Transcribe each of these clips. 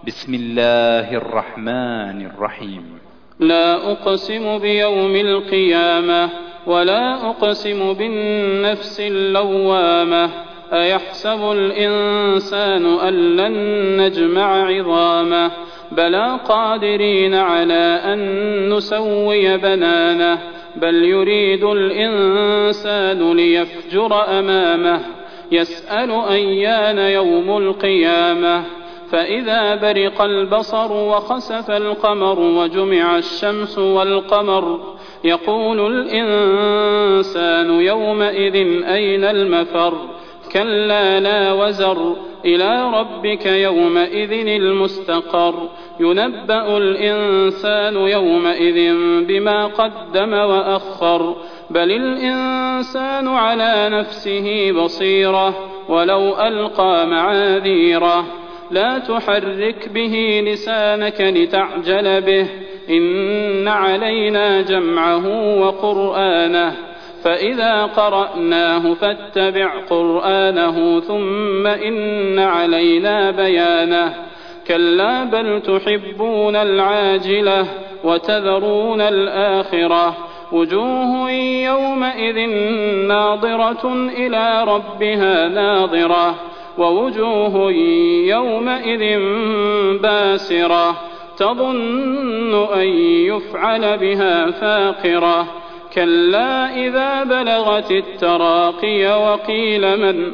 بسم الله الرحمن الرحيم. لا أقسم بيوم القيامة ولا أقسم بالنفس اللوامة أيحسب الإنسان أن لن نجمع عظامه بلى قادرين على أن نسوي بنانه بل يريد الإنسان ليفجر أمامه يسأل أيان يوم القيامة فإذا برق البصر وخسف القمر وجمع الشمس والقمر يقول الإنسان يومئذ أين المفر كلا لا وزر إلى ربك يومئذ المستقر ينبأ الإنسان يومئذ بما قدم وأخر بل الإنسان على نفسه بصيرة ولو ألقى معاذيره لا تحرك به لسانك لتعجل به إن علينا جمعه وقرآنه فإذا قرأناه فاتبع قرآنه ثم إن علينا بيانه كلا بل تحبون العاجلة وتذرون الآخرة وجوه يومئذ ناظرة إلى ربها ناظرة ووجوه يومئذ باسرة تظن أن يفعل بها فاقرة كلا إذا بلغت التراقي وقيل من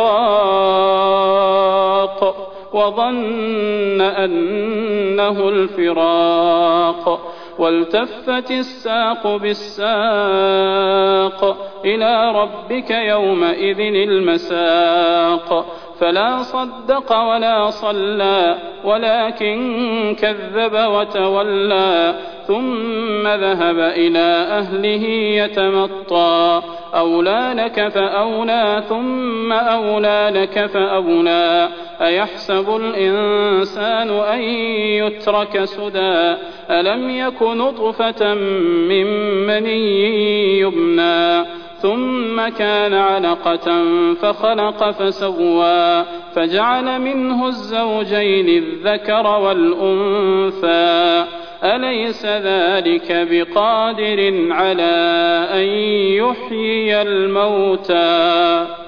راق وظن أنه الفراق والتفت الساق بالساق إلى ربك يومئذ المساق فلا صدق ولا صلى ولكن كذب وتولى ثم ذهب إلى أهله يتمطى أولى لك فأولى ثم أولى لك فأولى أيحسب الإنسان أن يترك سدى ألم يك نطفة من مني يمنى ثم كان علقة فخلق فسوى فجعل منه الزوجين الذكر والأنثى أليس ذلك بقادر على أن يحيي الموتى